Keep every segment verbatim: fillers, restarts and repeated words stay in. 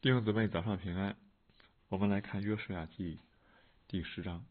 弟兄姊妹，早上平安。我们来看约书亚记第十章。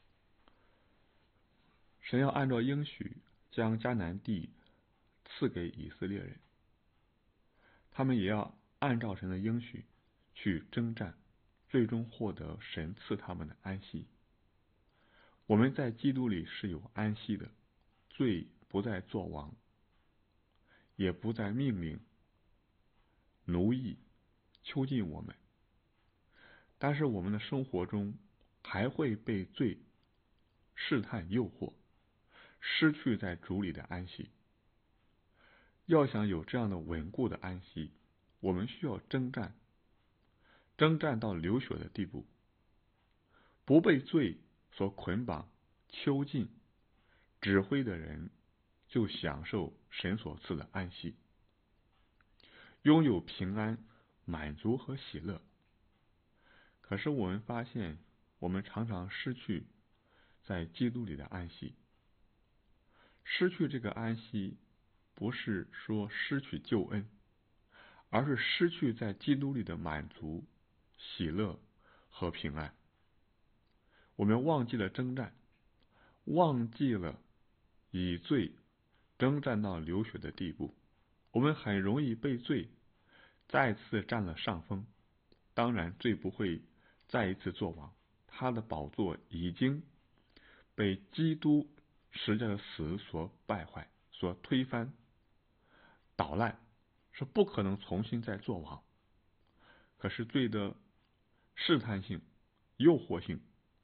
神要按照应许将迦南地赐给以色列人，他们也要按照神的应许去征战，最终获得神赐他们的安息。我们在基督里是有安息的，罪不再作王，也不再命令奴役囚禁我们。但是我们的生活中还会被罪试探诱惑，失去在主里的安息。要想有这样的稳固的安息，我们需要征战，征战到流血的地步，不被罪所捆绑囚禁指挥的人，就享受神所赐的安息，拥有平安、满足和喜乐。可是我们发现，我们常常失去在基督里的安息。失去这个安息，不是说失去救恩，而是失去在基督里的满足、喜乐和平安。我们忘记了征战，忘记了以罪征战到流血的地步，我们很容易被罪再次占了上风。当然，罪不会再一次作王，他的宝座已经被基督十字架的死所败坏、所推翻、捣烂，是不可能重新再作王。可是罪的试探性、诱惑性，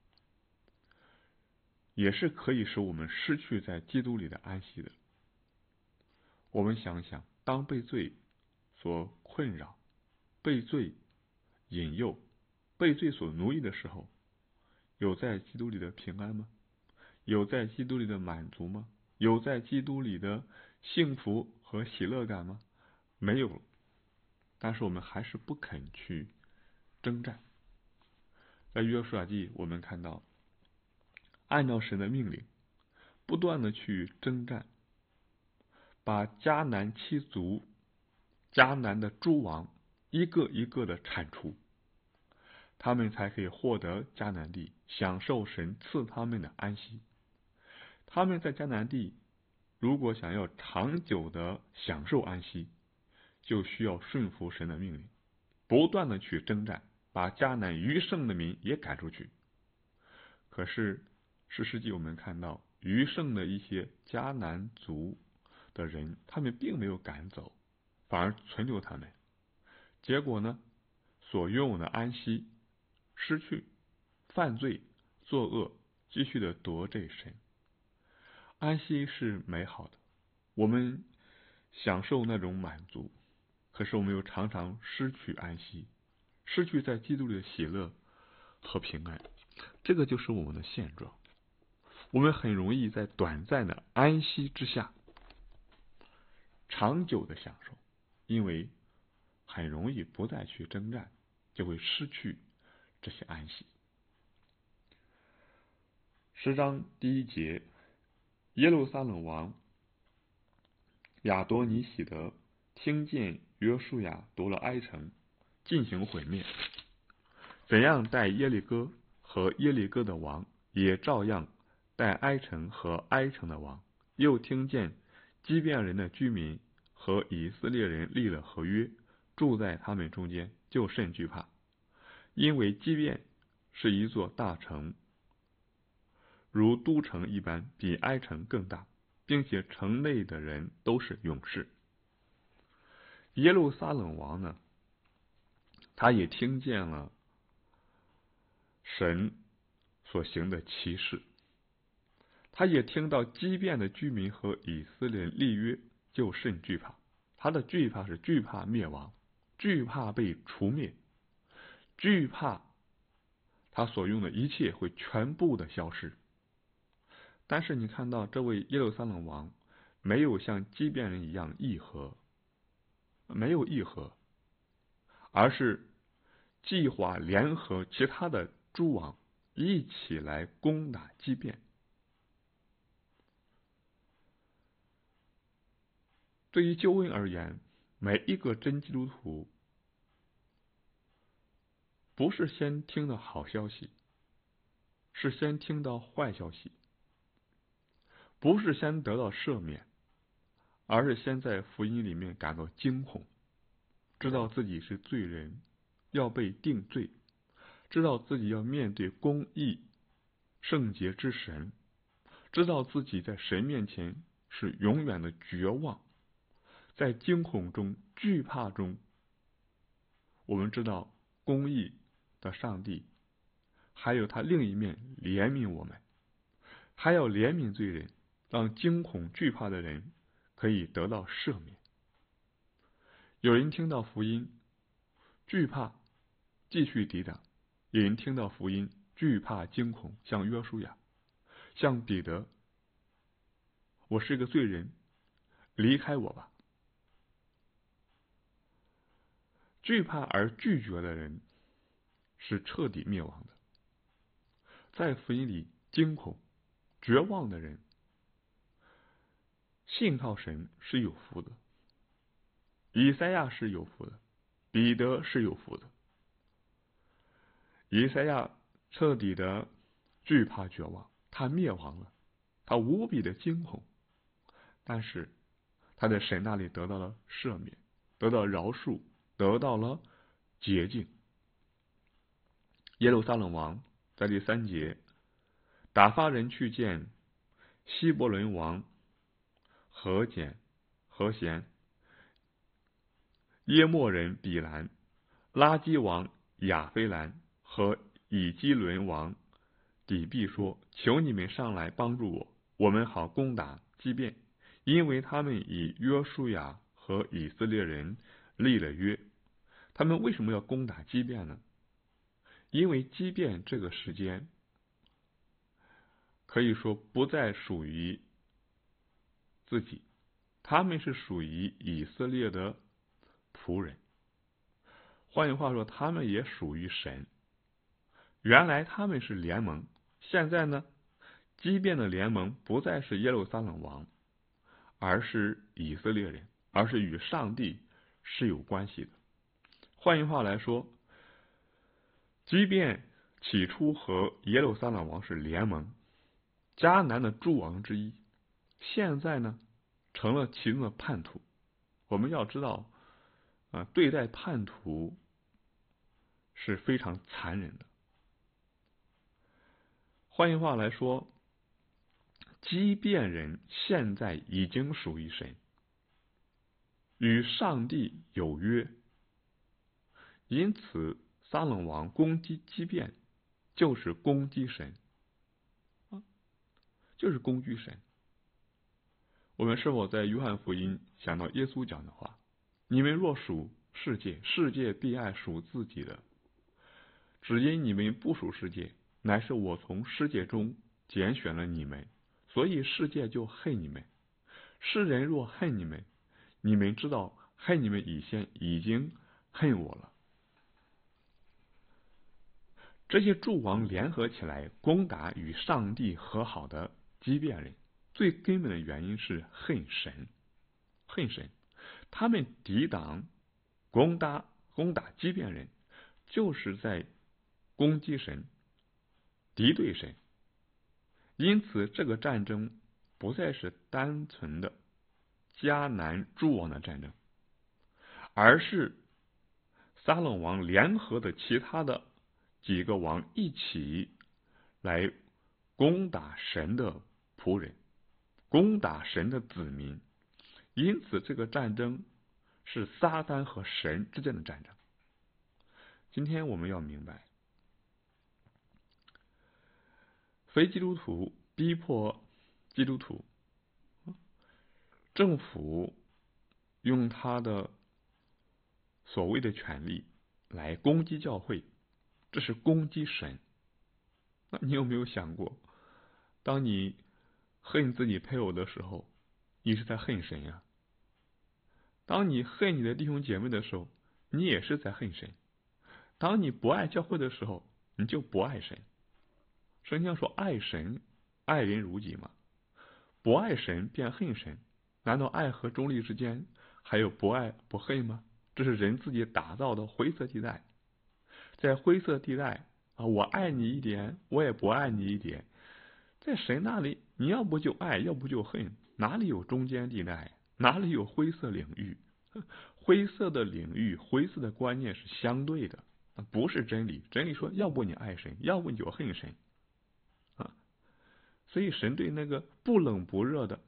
也是可以使我们失去在基督里的安息的。我们想想，当被罪所困扰、被罪引诱、被罪所奴役的时候，有在基督里的平安吗？有在基督里的满足吗？有在基督里的幸福和喜乐感吗？没有。但是我们还是不肯去征战。在约书亚记，我们看到按照神的命令不断的去征战，把迦南七族、迦南的诸王一个一个的铲除，他们才可以获得迦南地，享受神赐他们的安息。他们在迦南地如果想要长久的享受安息，就需要顺服神的命令，不断的去征战，把迦南余剩的民也赶出去。可是士师记我们看到，余剩的一些迦南族的人，他们并没有赶走，反而存留他们。结果呢，所拥有的安息失去，犯罪作恶，继续的得罪神。安息是美好的，我们享受那种满足，可是我们又常常失去安息，失去在基督里的喜乐和平安。这个就是我们的现状。我们很容易在短暂的安息之下长久的享受，因为很容易不再去征战，就会失去这些安息。十章第一节，耶路撒冷王亚多尼喜德听见约书亚夺了埃城，进行毁灭，怎样待耶利哥和耶利哥的王，也照样待埃城和埃城的王。又听见基遍人的居民和以色列人立了合约，住在他们中间，就甚惧怕，因为基遍是一座大城，如都城一般，比埃城更大，并且城内的人都是勇士。耶路撒冷王呢，他也听见了神所行的奇事，他也听到基遍的居民和以色列人立约，就甚惧怕。他的惧怕是惧怕灭亡，惧怕被除灭，惧怕他所用的一切会全部的消失。但是你看到这位耶路撒冷王没有像基遍人一样议和，没有议和，而是计划联合其他的诸王一起来攻打基遍。对于救恩而言，每一个真基督徒不是先听到好消息，是先听到坏消息；不是先得到赦免，而是先在福音里面感到惊恐，知道自己是罪人，要被定罪，知道自己要面对公义圣洁之神，知道自己在神面前是永远的绝望，在惊恐中惧怕中，我们知道公义的上帝还有他另一面怜悯我们，还要怜悯罪人，让惊恐惧怕的人可以得到赦免。有人听到福音惧怕继续抵挡，有人听到福音惧怕惊恐，像约书亚，像彼得，我是个罪人，离开我吧。惧怕而拒绝的人是彻底灭亡的。在福音里惊恐绝望的人，信靠神是有福的。以赛亚是有福的，彼得是有福的。以赛亚彻底的惧怕绝望，他灭亡了，他无比的惊恐，但是他在神那里得到了赦免，得到饶恕，得到了洁净。耶路撒冷王在第三节打发人去见希伯伦王何简、何贤、耶莫人比兰、拉基王亚非兰和以基伦王底毕说：求你们上来帮助我，我们好攻打基遍，因为他们以约书亚和以色列人立了约。他们为什么要攻打基遍呢？因为基遍这个时间可以说不再属于自己，他们是属于以色列的仆人。换句话说，他们也属于神。原来他们是联盟，现在呢，基遍的联盟不再是耶路撒冷王，而是以色列人，而是与上帝是有关系的。换句话来说，基遍起初和耶路撒冷王是联盟，迦南的诸王之一，现在呢成了其中的叛徒。我们要知道啊，对待叛徒是非常残忍的。换句话来说，基遍人现在已经属于神，与上帝有约，因此撒冷王攻击基遍就是攻击神，就是攻击神。我们是否在约翰福音想到耶稣讲的话：你们若属世界，世界必爱属自己的；只因你们不属世界，乃是我从世界中拣选了你们，所以世界就恨你们。世人若恨你们，你们知道恨你们以前已经恨我了。这些诸王联合起来攻打与上帝和好的基遍人，最根本的原因是恨神，恨神。他们抵挡攻打攻打基遍人，就是在攻击神，敌对神。因此这个战争不再是单纯的迦南诸王的战争，而是撒冷王联合的其他的几个王一起来攻打神的仆人，攻打神的子民。因此这个战争是撒旦和神之间的战争。今天我们要明白，非基督徒逼迫基督徒，政府用他的所谓的权利来攻击教会，这是攻击神。那你有没有想过，当你恨自己配偶的时候，你是在恨神呀？当你恨你的弟兄姐妹的时候，你也是在恨神。当你不爱教会的时候，你就不爱神。圣经说爱神爱人如己嘛，不爱神便恨神，难道爱和中立之间还有不爱不恨吗？这是人自己打造的灰色地带。 在灰色地带啊，我爱你一点，我也不爱你一点。在神那里，你要不就爱，要不就恨，哪里有中间地带？哪里有灰色领域？灰色的领域，灰色的观念是相对的，不是真理。真理说，要不你爱神，要不你就恨神啊。所以神对那个不冷不热的、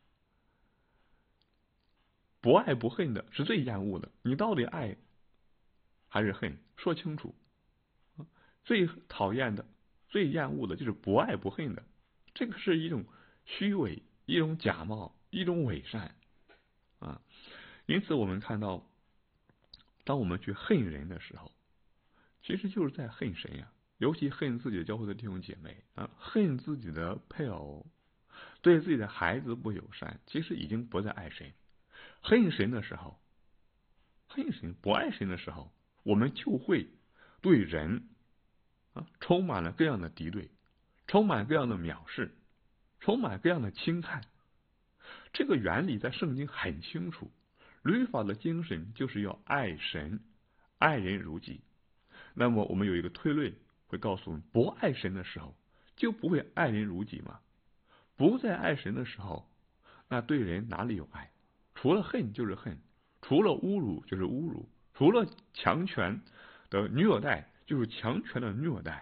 不爱不恨的是最厌恶的。你到底爱还是恨？说清楚。最讨厌的、最厌恶的就是不爱不恨的。这个是一种虚伪，一种假冒，一种伪善啊。因此，我们看到，当我们去恨人的时候，其实就是在恨神呀。尤其恨自己的教会的弟兄姐妹啊，恨自己的配偶，对自己的孩子不友善，其实已经不再爱神。恨神的时候，恨神不爱神的时候，我们就会对人啊充满了各样的敌对，充满各样的藐视，充满各样的轻看。这个原理在圣经很清楚，律法的精神就是要爱神，爱人如己。那么我们有一个推论会告诉我们，不爱神的时候就不会爱人如己嘛。不再爱神的时候，那对人哪里有爱？除了恨就是恨，除了侮辱就是侮辱，除了强权的虐待就是强权的虐待。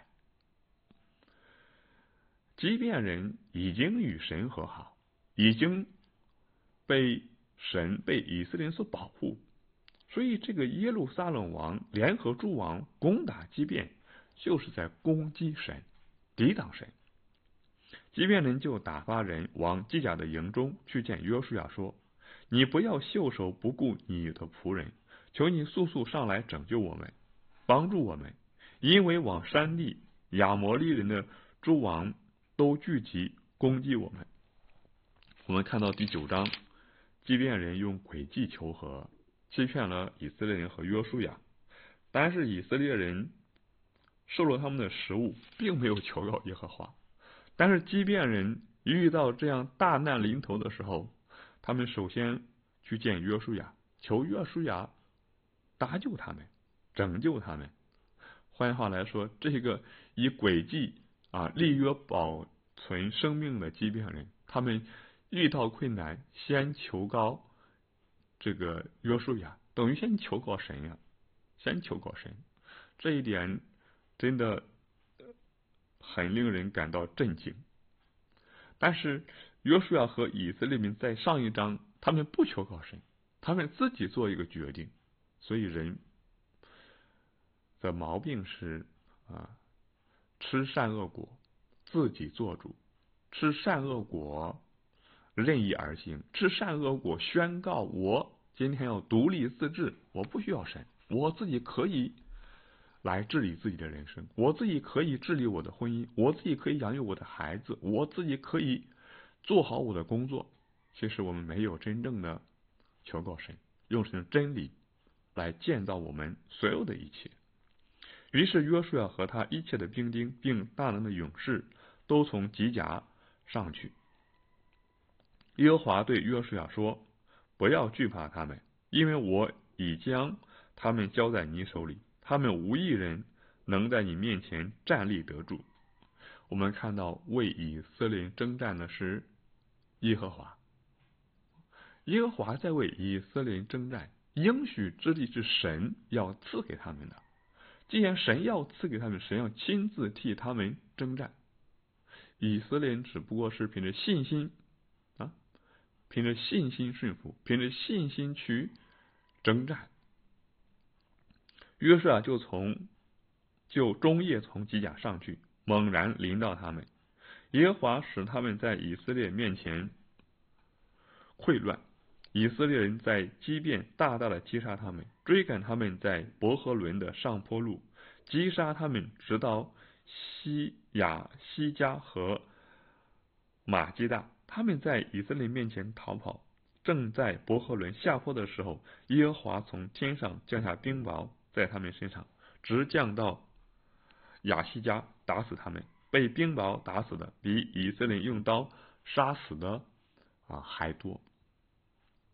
即便人已经与神和好，已经被神被以色列人所保护，所以这个耶路撒冷王联合诸王攻打基遍，就是在攻击神，抵挡神。基遍人就打发人往基甲的营中去见约书亚说：你不要袖手不顾你的仆人，求你速速上来拯救我们，帮助我们，因为往山地亚摩利人的诸王都聚集攻击我们。我们看到第九章，基遍人用诡计求和，欺骗了以色列人和约书亚，但是以色列人受了他们的食物，并没有求告耶和华。但是基遍人遇到这样大难临头的时候，他们首先去见约书亚，求约书亚搭救他们，拯救他们。换句话来说，这个以诡计啊立约保存生命的基遍人，他们遇到困难先求告这个约书亚，等于先求告神呀、啊，先求告神。这一点真的很令人感到震惊。但是约书亚和以色列民在上一章，他们不求告神，他们自己做一个决定。所以人的毛病是啊，吃善恶果，自己做主；吃善恶果，任意而行；吃善恶果，宣告我今天要独立自治，我不需要神，我自己可以来治理自己的人生，我自己可以治理我的婚姻，我自己可以养育我的孩子，我自己可以做好我的工作。其实我们没有真正的求告神，用神的真理来建造我们所有的一切。于是约书亚和他一切的兵丁并大能的勇士都从吉甲上去。耶和华对约书亚说：不要惧怕他们，因为我已将他们交在你手里，他们无一人能在你面前站立得住。我们看到为以色列人征战的是耶和华，耶和华在为以色列人征战，应许之地是神要赐给他们的。既然神要赐给他们，神要亲自替他们征战。以色列人只不过是凭着信心啊，凭着信心顺服，凭着信心去征战。约书亚就从就中夜从吉甲上去，猛然临到他们。耶和华使他们在以色列面前溃乱，以色列人在基遍大大的击杀他们，追赶他们在伯和伦的上坡路，击杀他们直到西亚西加和马基大。他们在以色列面前逃跑，正在伯和伦下坡的时候，耶和华从天上降下冰雹在他们身上，直降到亚西加，打死他们。被冰雹打死的比以色列用刀杀死的啊还多。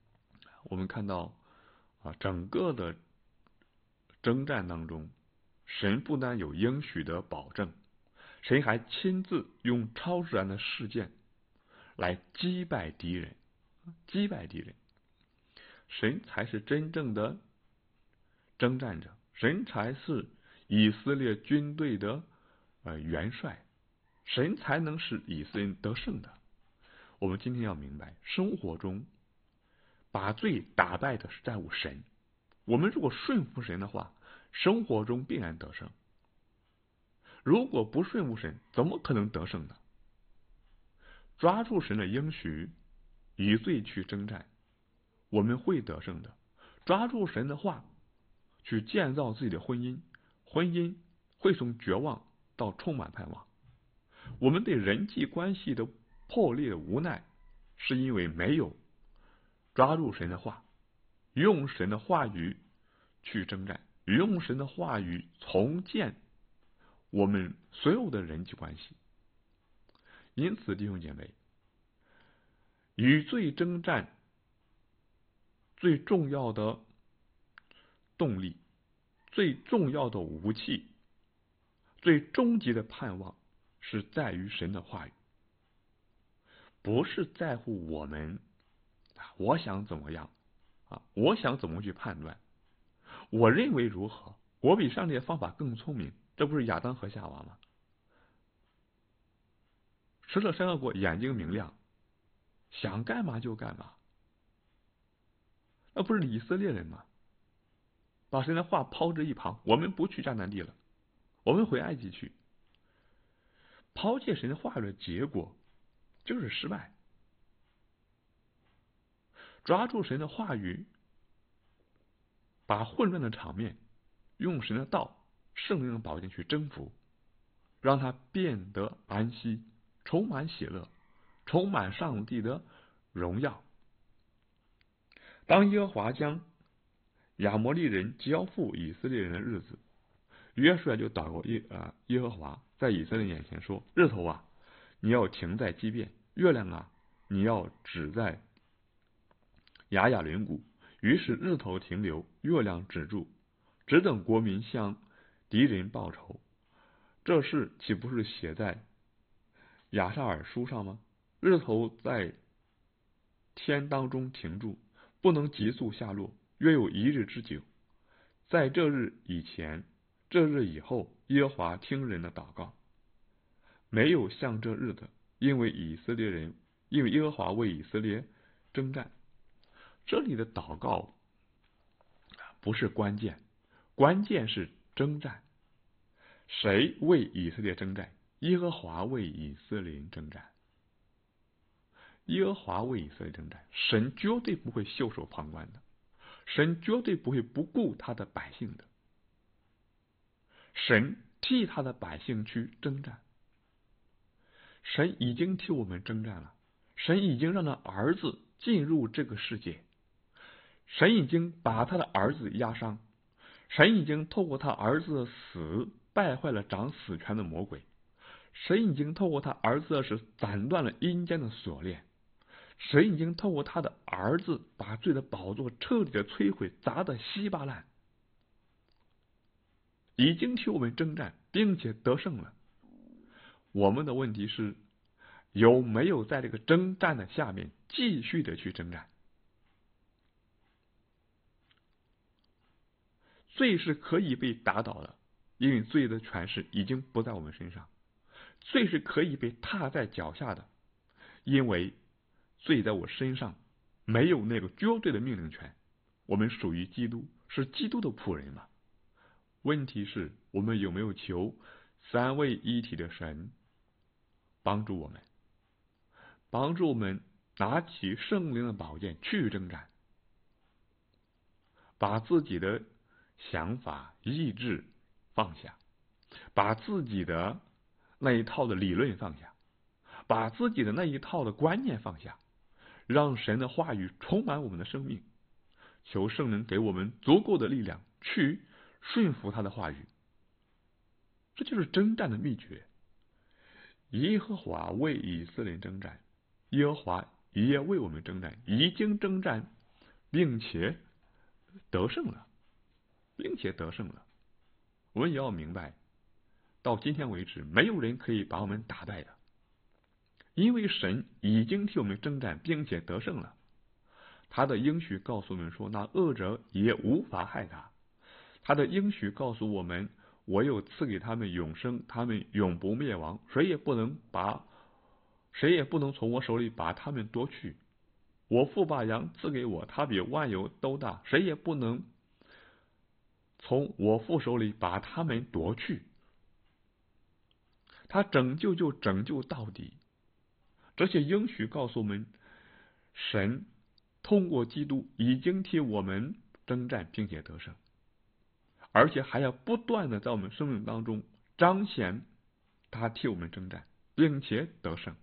我们看到啊，整个的征战当中， 神不但有应许的保证，神还亲自用超自然的事件来击败敌人，击败敌人。神才是真正的征战者，神才是以色列军队的呃元帅，神才能使以色列人得胜的。我们今天要明白，生活中把罪打败的是在乎神。我们如果顺服神的话，生活中必然得胜。如果不顺服神，怎么可能得胜呢？抓住神的应许，以罪去征战，我们会得胜的。抓住神的话，去建造自己的婚姻，婚姻会从绝望到充满盼望。我们对人际关系的破裂无奈，是因为没有抓住神的话，用神的话语去征战，用神的话语重建我们所有的人际关系。因此，弟兄姐妹，与罪征战最重要的动力、最重要的武器、最终极的盼望，是在于神的话语，不是在乎我们我想怎么样啊？我想怎么去判断？我认为如何？我比上帝的方法更聪明，这不是亚当和夏娃吗？吃了善恶果，眼睛明亮，想干嘛就干嘛，那不是以色列人吗？把神的话抛之一旁，我们不去迦南地了，我们回埃及去。抛弃神的话语的结果就是失败。抓住神的话语，把混乱的场面用神的道、圣灵的宝剑去征服，让它变得安息，充满喜乐，充满上帝的荣耀。当耶和华将亚摩利人交付以色列人的日子，约书亚就祷告耶啊耶和华，在以色列眼前说：日头啊，你要停在基遍；月亮啊，你要止在雅雅伦谷。于是日头停留，月亮止住，只等国民向敌人报仇。这事岂不是写在亚萨尔书上吗？日头在天当中停住，不能急速下落，约有一日之久。在这日以前，这日以后，耶和华听人的祷告，没有像这日的，因为以色列人，因为耶和华为以色列征战。这里的祷告不是关键，关键是征战。谁为以色列征战？耶和华为以色列人征战。耶和华为以色列征战，神绝对不会袖手旁观的，神绝对不会不顾他的百姓的。神替他的百姓去征战，神已经替我们征战了，神已经让他儿子进入这个世界，神已经把他的儿子压伤，神已经透过他儿子的死败坏了掌死权的魔鬼，神已经透过他儿子的死斩断了阴间的锁链，神已经透过他的儿子把罪的宝座彻底的摧毁，砸得稀巴烂，已经替我们征战，并且得胜了。我们的问题是有没有在这个征战的下面继续的去征战？罪是可以被打倒的，因为罪的权势已经不在我们身上。罪是可以被踏在脚下的，因为罪在我身上没有那个绝对的命令权。我们属于基督，是基督的仆人嘛。问题是我们有没有求三位一体的神帮助我们，帮助我们拿起圣灵的宝剑去征战，把自己的想法意志放下，把自己的那一套的理论放下，把自己的那一套的观念放下，让神的话语充满我们的生命，求圣灵给我们足够的力量去顺服他的话语。这就是征战的秘诀。耶和华为以色列征战，耶和华也为我们征战，已经征战并且得胜了，并且得胜了。 我们也要明白，到今天为止，没有人可以把我们打败的，因为神已经替我们征战，并且得胜了。他的应许告诉我们说，那恶者也无法害他。他的应许告诉我们，我有赐给他们永生，他们永不灭亡，谁也不能把谁也不能从我手里把他们夺去。我父把羊赐给我，他比万有都大，谁也不能从我父手里把他们夺去。他拯救就拯救到底。这些应许告诉我们，神通过基督已经替我们征战，并且得胜，而且还要不断的在我们生命当中彰显他替我们征战，并且得胜。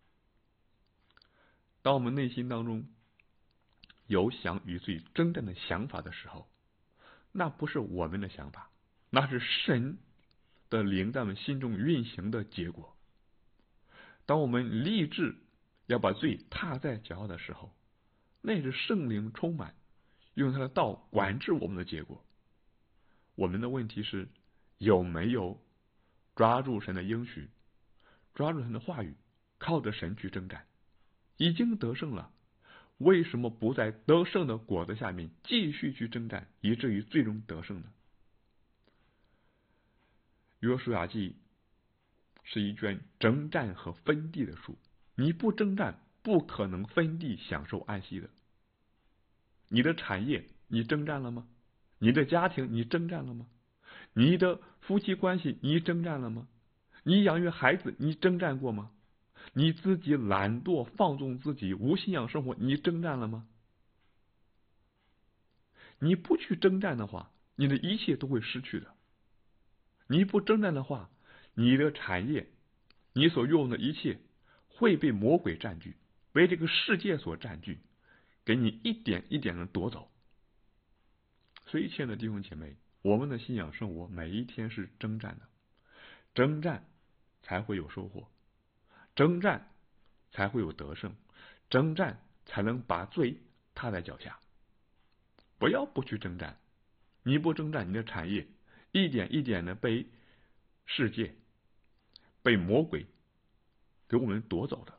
当我们内心当中有想与罪征战的想法的时候，那不是我们的想法，那是神的灵在我们心中运行的结果。当我们立志要把罪踏在脚下的时候，那是圣灵充满，用他的道管制我们的结果。我们的问题是有没有抓住神的应许，抓住神的话语，靠着神去征战。已经得胜了，为什么不在得胜的果子下面继续去征战，以至于最终得胜呢？约书亚记是一卷征战和分地的书，你不征战不可能分地享受安息的。你的产业你征战了吗？你的家庭你征战了吗？你的夫妻关系你征战了吗？你养育孩子你征战过吗？你自己懒惰放纵自己无信仰生活你征战了吗？你不去征战的话，你的一切都会失去的。你不征战的话，你的产业你所拥有的一切会被魔鬼占据，被这个世界所占据，给你一点一点的夺走。所以亲爱的弟兄姐妹，我们的信仰生活每一天是征战的，征战才会有收获，征战才会有得胜，征战才能把罪踏在脚下。不要不去征战，你不征战，你的产业一点一点的被世界被魔鬼给我们夺走的。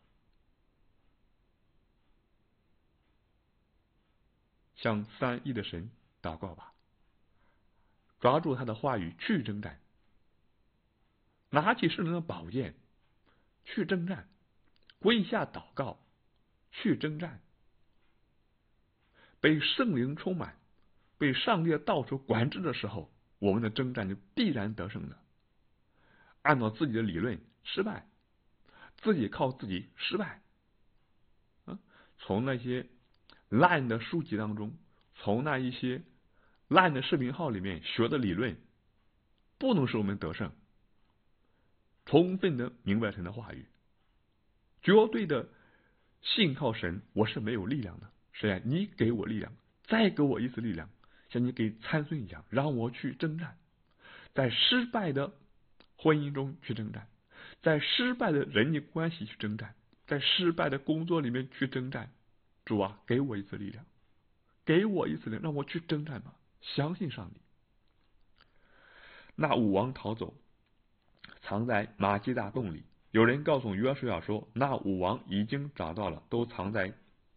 向三一的神祷告吧，抓住他的话语去征战，拿起圣灵的宝剑去征战，跪下祷告去征战。被圣灵充满，被上帝的道所管制的时候，我们的征战就必然得胜的。按照自己的理论失败，自己靠自己失败。啊，从那些烂的书籍当中，从那一些烂的视频号里面学的理论，不能使我们得胜。充分的明白神的话语，绝对的信靠神，我是没有力量的。神啊，你给我力量，再给我一次力量，像你给参孙一样，让我去征战，在失败的婚姻中去征战，在失败的人际关系去征战，在失败的工作里面去征战。主啊，给我一次力量，给我一次力量，让我去征战吧，相信上帝。那武王逃走，藏在马基大洞里。有人告诉约书亚说，那武王已经找到了，都藏在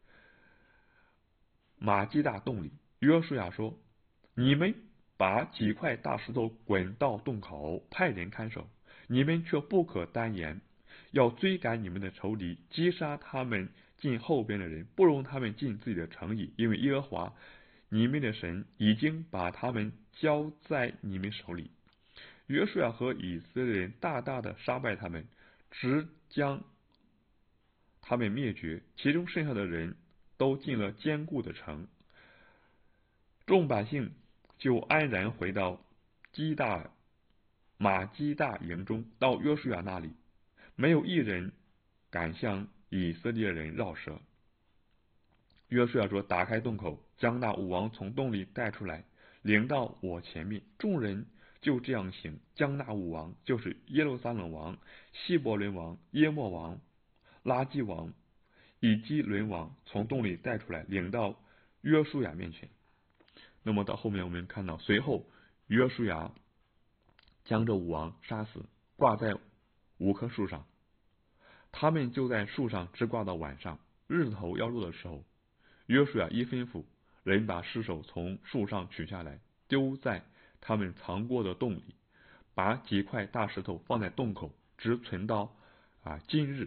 马基大洞里。约书亚说，你们把几块大石头滚到洞口，派人看守，你们却不可单言，要追赶你们的仇敌，击杀他们进后边的人，不容他们进自己的城邑，因为耶和华你们的神已经把他们交在你们手里。约书亚和以色列人大大的杀败他们，直将他们灭绝，其中剩下的人都进了坚固的城。众百姓就安然回到基大马基大营中，到约书亚那里，没有一人敢向以色列人绕舌。约书亚说，打开洞口，将那武王从洞里带出来，领到我前面。众人就这样行，将那武王，就是耶路撒冷王、希伯伦王、耶莫王、拉基王以及伦王，从洞里带出来，领到约书亚面前。那么到后面我们看到，随后约书亚将这武王杀死，挂在五棵树上。他们就在树上直挂到晚上，日头要落的时候，约书亚一吩咐人把尸首从树上取下来，丢在他们藏过的洞里，把几块大石头放在洞口，直存到啊今日。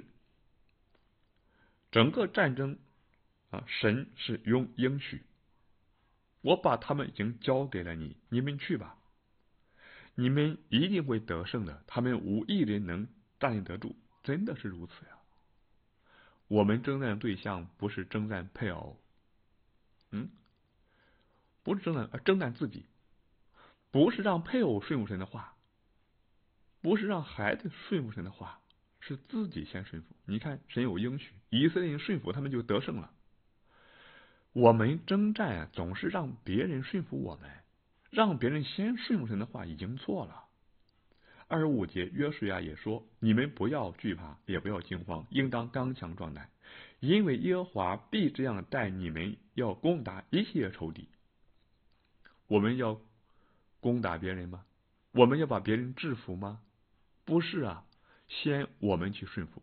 整个战争啊，神是用应许，我把他们已经交给了你，你们去吧，你们一定会得胜的，他们无一人能站立得住，真的是如此呀。我们征战的对象不是征战配偶，嗯，不是征战，而征战自己，不是让配偶顺服神的话，不是让孩子顺服神的话，是自己先顺服。你看，神有应许，以色列人顺服，他们就得胜了。我们征战啊，总是让别人顺服我们，让别人先顺服神的话，已经错了。二十五节，约书亚也说：“你们不要惧怕，也不要惊慌，应当刚强壮胆，因为耶和华必这样待你们，要攻打一切仇敌。”我们要攻打别人吗？我们要把别人制服吗？不是啊，先我们去顺服。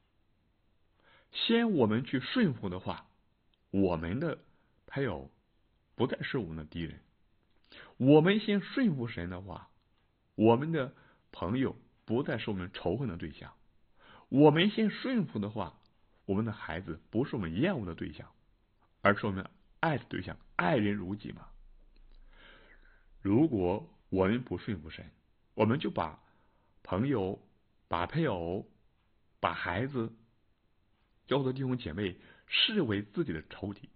先我们去顺服的话，我们的配偶不再是我们的敌人。我们先顺服神的话，我们的朋友不再是我们仇恨的对象。我们先顺服的话，我们的孩子不是我们厌恶的对象，而是我们爱的对象，爱人如己嘛。如果我们不顺服神，我们就把朋友、把配偶、把孩子、教的弟兄姐妹视为自己的仇敌，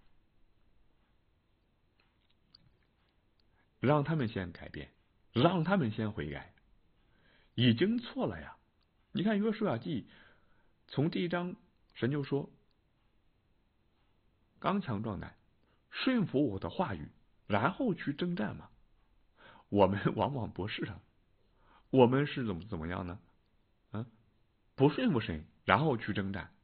让他们先改变，让他们先悔改，已经错了呀。你看约书亚记从第一章，神就说刚强壮胆，顺服我的话语，然后去征战嘛。我们往往不是啊，我们是怎么怎么样呢？啊，不顺服神，然后去征战，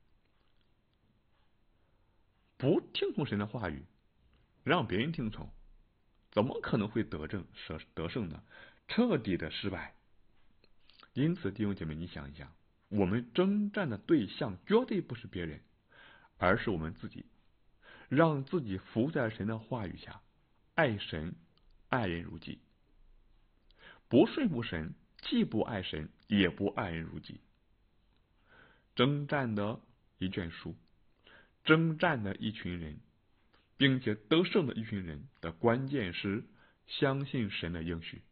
不听从神的话语，让别人听从，怎么可能会得胜得胜呢？彻底的失败。因此，弟兄姐妹，你想一想，我们征战的对象绝对不是别人，而是我们自己，让自己服在神的话语下，爱神，爱人如己。不顺服神，既不爱神，也不爱人如己。征战的一卷书，征战的一群人，并且得胜的一群人的关键是相信神的应许，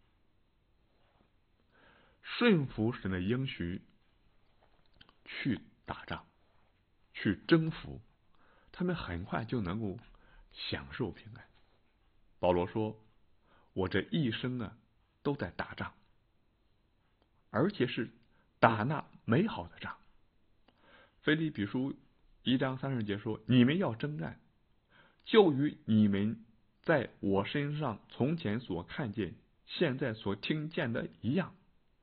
顺服神的应许，去打仗，去征服，他们很快就能够享受平安。保罗说：“我这一生啊，都在打仗，而且是打那美好的仗。”腓立比书一章三十节说：“你们要征战，就与你们在我身上从前所看见、现在所听见的一样。”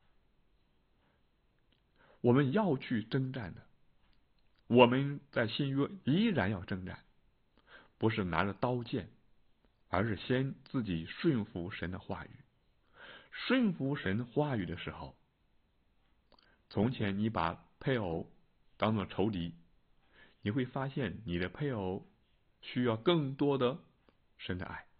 我们要去征战的，我们在新约依然要征战，不是拿着刀剑，而是先自己顺服神的话语。顺服神话语的时候，从前你把配偶当作仇敌，你会发现你的配偶需要更多的神的爱。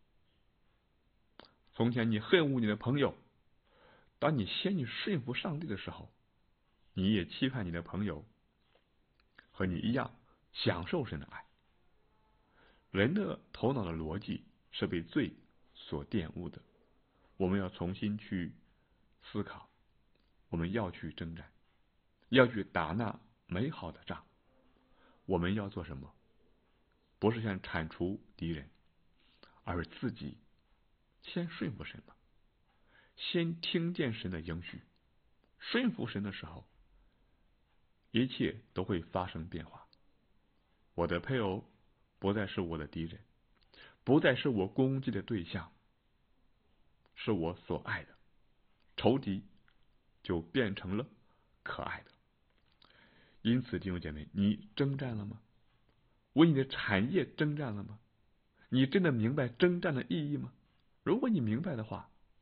从前你恨恶你的朋友，当你先去顺服上帝的时候，你也期盼你的朋友和你一样享受神的爱。人的头脑的逻辑是被罪所玷污的，我们要重新去思考，我们要去征战，要去打那美好的仗。我们要做什么？不是先铲除敌人，而是自己先顺服神吧，先听见神的应许。顺服神的时候，一切都会发生变化。我的配偶不再是我的敌人，不再是我攻击的对象，是我所爱的。仇敌就变成了可爱的。因此，弟兄姐妹，你征战了吗？为你的产业征战了吗？你真的明白征战的意义吗？如果你明白的话，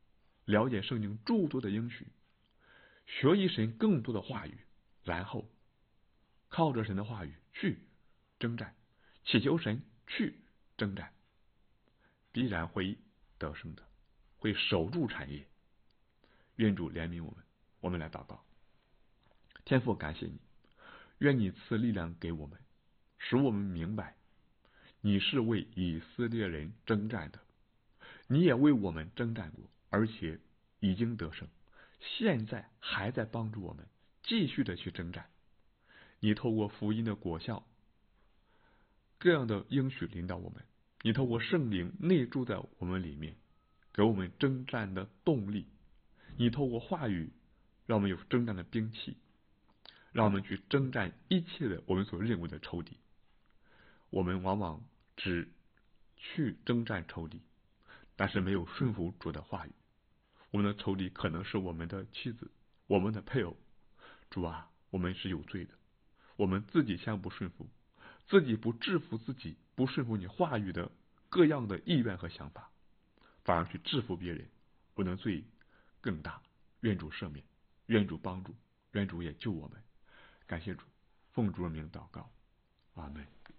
了解圣经诸多的应许，学习神更多的话语，然后靠着神的话语去征战，祈求神去征战，必然会得胜的，会守住产业。愿主怜悯我们。我们来祷告。天父，感谢你，愿你赐力量给我们，使我们明白你是为以色列人征战的，你也为我们征战过，而且已经得胜，现在还在帮助我们继续的去征战。你透过福音的果效，这样的应许领导我们，你透过圣灵内住在我们里面，给我们征战的动力，你透过话语让我们有征战的兵器，让我们去征战一切的我们所认为的仇敌。我们往往只去征战仇敌，但是没有顺服主的话语。我们的仇敌可能是我们的妻子，我们的配偶。主啊，我们是有罪的，我们自己先不顺服，自己不制服自己，不顺服你话语的各样的意愿和想法，反而去制服别人，我们的罪更大。愿主赦免，愿主帮助，愿主也救我们。感谢主，奉主的名祷告，阿门。